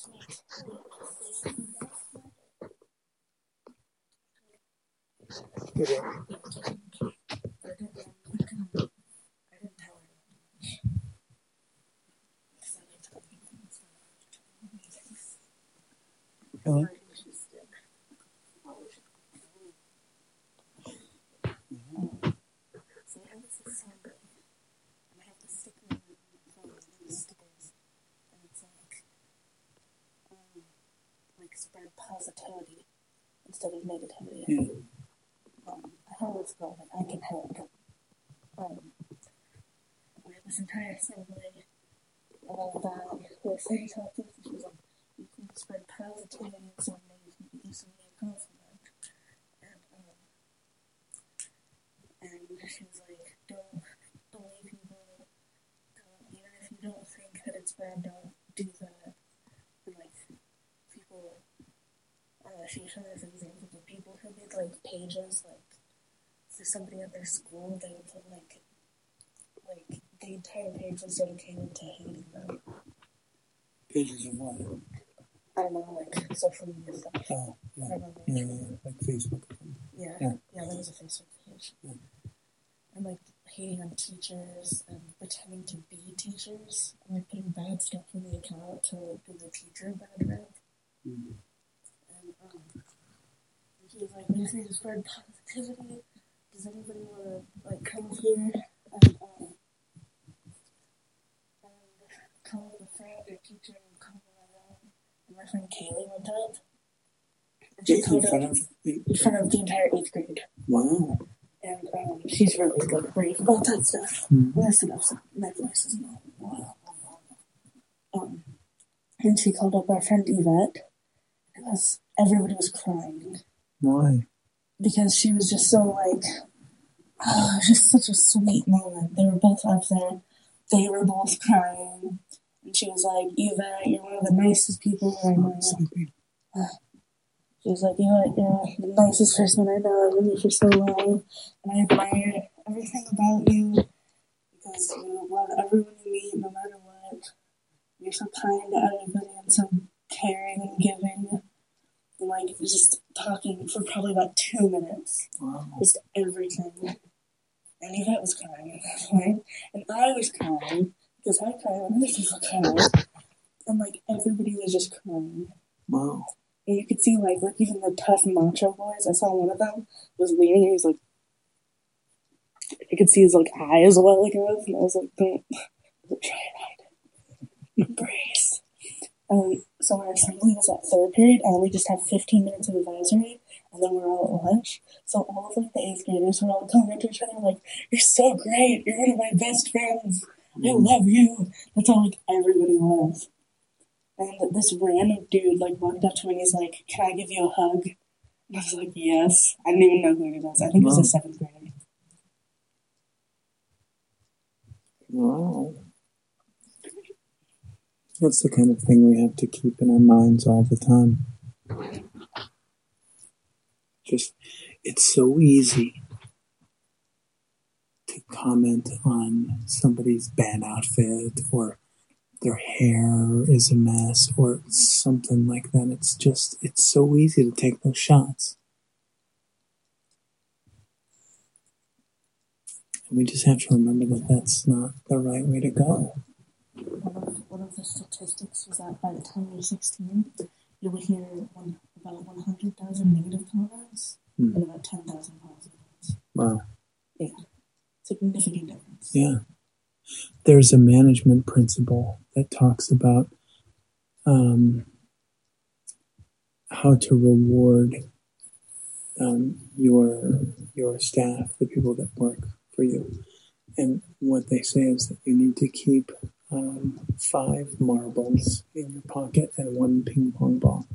Hello? Spread positivity instead of negativity. Yeah. I heard it's called I Can Help. We had this entire assembly about that. We were saying something, and she was like, you can spread positivity in some ways, you can do something confident. And she was like, don't believe people, even if you don't think that it's bad, don't do that. And like, people, she showed us examples of people who made like pages, like for somebody at their school, they would put like the entire page was dedicated to hating them. Pages of what? I don't know, like social media stuff. Oh, yeah. I don't know. Yeah, like Facebook. Yeah, that was a Facebook page. Yeah. And like hating on teachers and pretending to be teachers and like putting bad stuff in the account to give the teacher a bad rep. Mm-hmm. And he was like, when you say to spread positivity, does anybody want to like come here and call the friend or teacher and call her out? And my friend Kaylee went up. And she called in front of the entire 8th grade. Wow. And she's really good, brave about that stuff. Mm-hmm. That's enough. My voice is not. And she called up our friend Yvette because everybody was crying. Why? Because she was just so like, it was just such a sweet moment. They were both up there. They were both crying. And she was like, Yvette, you're one of the nicest people I know. She was like, Yvette, you're the nicest person I know. I've known you for so long. And I admire everything about you. Because you love everyone you meet, no matter what. You're so kind to everybody and so caring and giving. And like, just talking for probably about 2 minutes. Wow. Just everything. And Yvette was crying at that point. And I was crying. Because I cry when other people cry. And like, everybody was just crying. Wow. And you could see like even the tough macho boys. I saw one of them was leaning. He was like, I could see his like eyes while like I was, and I was like, don't try and hide it. Embrace. So our assembly was at 3rd period, and we just had 15 minutes of advisory, and then we're all at lunch. So all of like the 8th graders were all coming up to each other like, "You're so great. You're one of my best friends. I love you." That's all like everybody was. And this random dude like walked up to me and he's like, "Can I give you a hug?" And I was like, "Yes." I didn't even know who he was. I think he was a 7th grader. Wow. That's the kind of thing we have to keep in our minds all the time. Just, it's so easy to comment on somebody's bad outfit or their hair is a mess or something like that. It's so easy to take those shots. And we just have to remember that that's not the right way to go. One of the statistics was that by the time you're 16, you will hear about 100,000 negative comments and about 10,000 positive ones. Wow. Yeah. Significant difference. Yeah. There's a management principle that talks about how to reward your staff, the people that work for you. And what they say is that you need to keep 5 marbles in your pocket and 1 ping pong ball.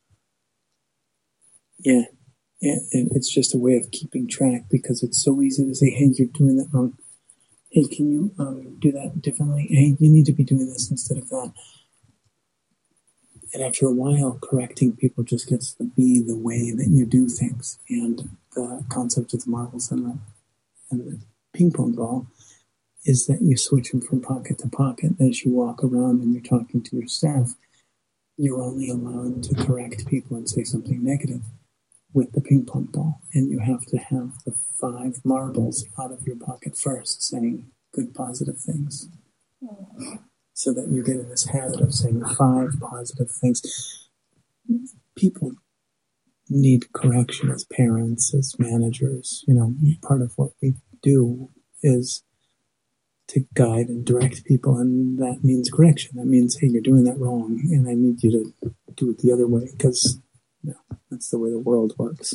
Yeah. And it's just a way of keeping track because it's so easy to say, hey, you're doing that wrong. Hey, can you do that differently? Hey, you need to be doing this instead of that. And after a while, correcting people just gets to be the way that you do things. And the concept of the marbles and the ping pong ball is that you switch them from pocket to pocket as you walk around and you're talking to your staff. you're only allowed to correct people and say something negative with the ping pong ball, and you have to have the 5 marbles out of your pocket first, saying good positive things, so that you get in this habit of saying 5 positive things. People need correction as parents, as managers. Part of what we do is to guide and direct people, and that means correction. That means, hey, you're doing that wrong, and I need you to do it the other way, because that's the way the world works.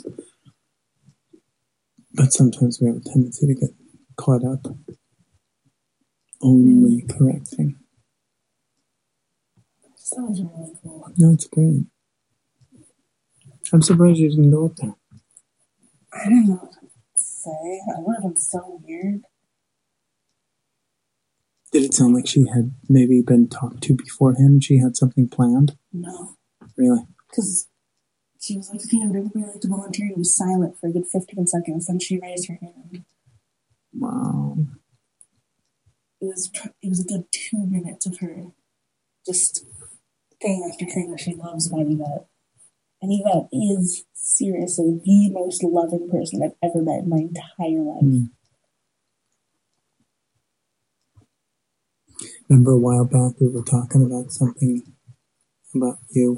But sometimes we have a tendency to get caught up only correcting. Sounds really cool. No, it's great. I'm surprised you didn't go up there. I don't know what to say. I would have been so weird. Did it sound like she had maybe been talked to beforehand? She had something planned? No. Really? Because she was like, okay, would everybody like to volunteer? And was silent for a good 15 seconds. Then she raised her hand. Wow. It was a good 2 minutes of her just thing after thing that she loves about Yvette. And Yvette is seriously the most loving person I've ever met in my entire life. Remember a while back we were talking about something about you,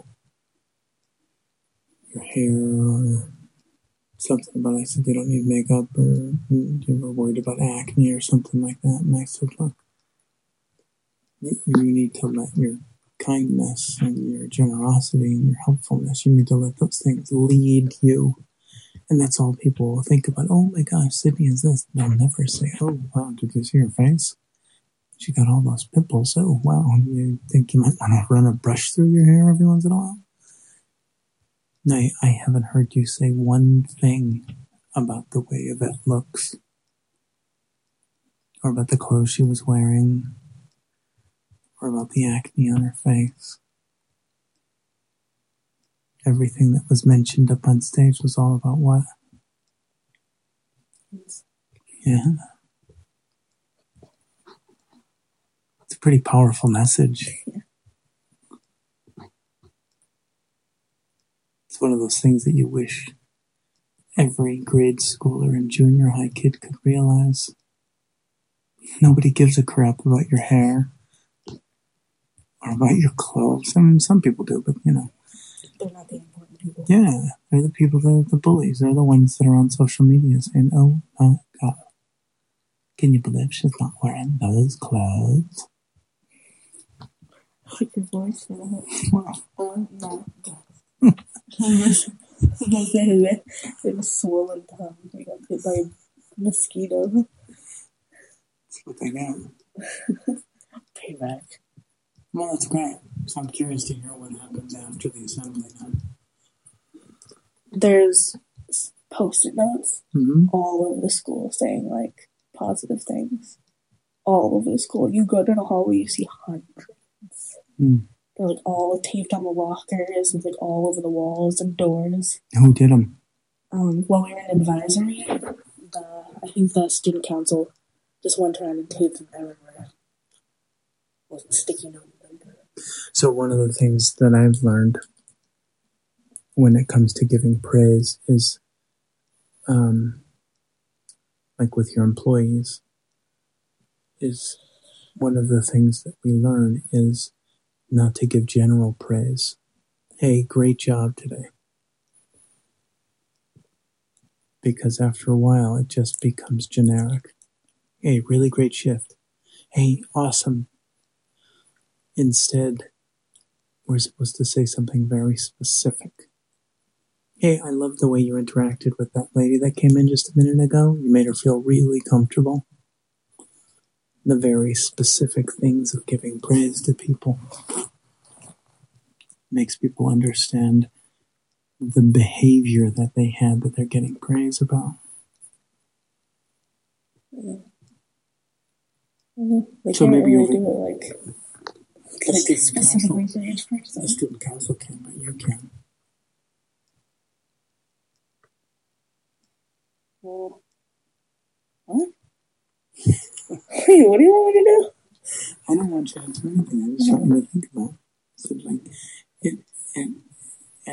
your hair, or something about, I said you don't need makeup, or you were worried about acne or something like that, and I said, look, you need to let your kindness and your generosity and your helpfulness, you need to let those things lead you. And that's all people will think about. Oh my gosh, Sydney is this. They'll never say, oh wow, did you see her face? She got all those pimples. Oh wow, you think you might want to run a brush through your hair every once in a while? No, I haven't heard you say one thing about the way Yvette looks, or about the clothes she was wearing, or about the acne on her face. Everything that was mentioned up on stage was all about what? Yeah. It's a pretty powerful message. It's one of those things that you wish every grade schooler and junior high kid could realize. Nobody gives a crap about your hair or about your clothes. I mean, some people do, but they're not the important people. Yeah, they're the people that are the bullies. They're the ones that are on social media saying, oh my God, can you believe she's not wearing those clothes? Like your voice. No. It was swollen tongue. I got bit by a mosquito. That's what they got. Payback. Well, that's great. So I'm curious to hear what happens after the assembly then. There's post-it notes all over the school saying, like, positive things. All over the school. You go to the hallway, you see hundreds. They're, like, all taped on the lockers and, like, all over the walls and doors. Who did them? While we were in advisory, I think the student council just went around and taped them everywhere. With sticky note. So one of the things that I've learned when it comes to giving praise is, like with your employees, is one of the things that we learn is not to give general praise. Hey, great job today. Because after a while, it just becomes generic. Hey, really great shift. Hey, awesome. Instead, we're supposed to say something very specific. Hey, I love the way you interacted with that lady that came in just a minute ago. You made her feel really comfortable. The very specific things of giving praise to people makes people understand the behavior that they had that they're getting praise about. So maybe you'll do it like specifically for each person. The student council can, but you can. Well, what? Wait, what do you want me to do? I don't want you to do anything. I just want you to think about it. So, like,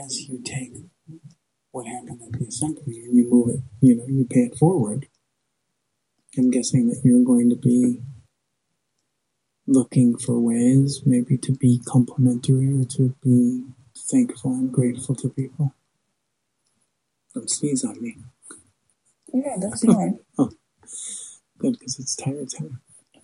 as you take what happened at the assembly and you move it, you pay it forward, I'm guessing that you're going to be looking for ways maybe to be complimentary or to be thankful and grateful to people. Don't sneeze on me. Yeah, that's fine. Oh, good, because it's tired time.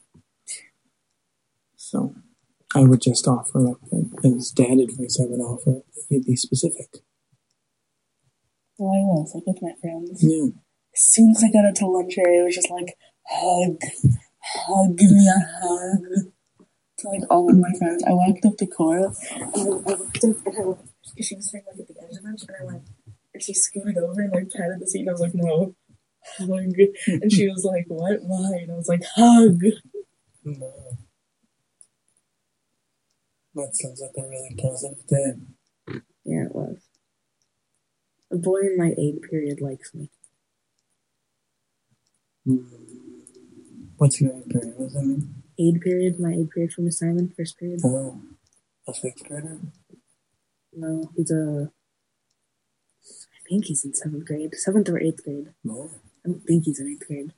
So I would just offer up that as dad advice, I would offer that you be specific. Well, I was, like, with my friends. Yeah. As soon as I got into lunch area, it was just like, hug, give me a hug. To, like, all of my friends. I walked up to Cora, and I looked up, and I went, because she was sitting, like, at the edge of the bench, and I went, and she scooted over and, like, patted the seat, and I was like, no, hug. And she was like, what, why? And I was like, hug. No. That sounds like a really positive day. Yeah, it was. A boy in my aid period likes me. What's your aid period? What does that mean? Aid period, my aid period from Miss Simon, first period. Oh, a 5th grader? No, I think he's in 7th grade. 7th or 8th grade. No. I don't think he's in 8th grade.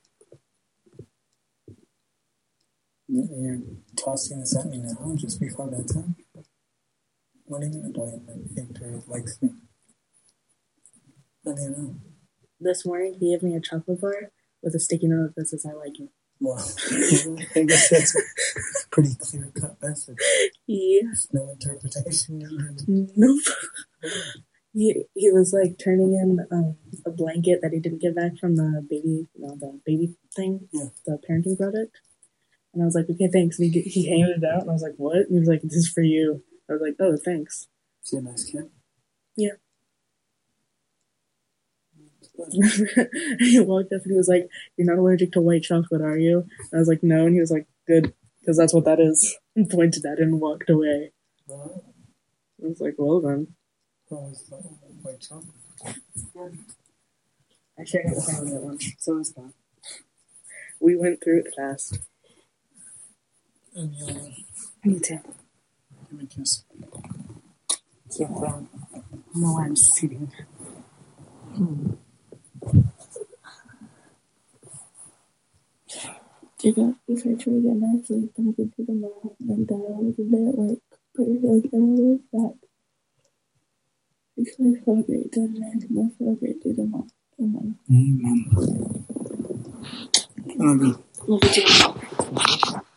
You're tossing this at me now, just before bedtime? What do you mean a boy in my aid period likes me? How do you know? This morning, he gave me a chocolate bar with a sticky note that says, I like you. Well, I guess that's a pretty clear-cut message. Yeah. No interpretation needed. Nope. He was, like, turning in a blanket that he didn't get back from the baby, the baby thing, the parenting project. And I was like, okay, thanks. And he handed it out, and I was like, what? And he was like, this is for you. I was like, oh, thanks. Is he a nice kid? Yeah. He walked up and he was like, you're not allergic to white chocolate, are you? And I was like, no. And he was like, good, because that's what that is. And pointed at it and walked away. No. I was like, well then. How was the white chocolate? I shared it with family at lunch, so it was fun. We went through it fast. And you Me too. give me a kiss. Sit down. No, I'm sitting. Jacob, if I try to get night sleep, then I could do tomorrow, and then I was a day at work. But you're like, I'm always back. Because I feel great tonight, and I feel great tomorrow. Amen. Amen. Love you too.